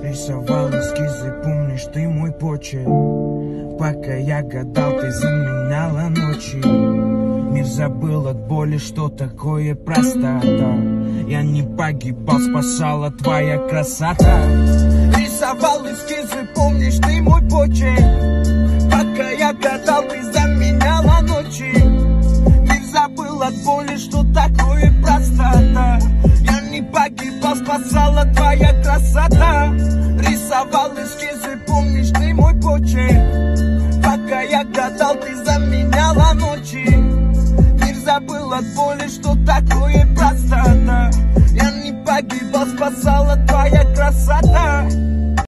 Рисовал эскизы, помнишь ты мой почерк? Пока я гадал, ты заменяла ночи. Мир забыл от боли, что такое простота. Я не погибал, спасала твоя красота. Рисовал эскизы, помнишь ты мой почерк? Пока я гадал, ты заменяла ночи. Мир забыл от боли, что такое простота. Я не погибал, спасала твоя красота. Рисовал эскизы, помнишь ты мой почерк? Пока я гадал, ты заменяла ночи. Мир забыл от боли, что такое простота. Я не погибал, спасала твоя красота.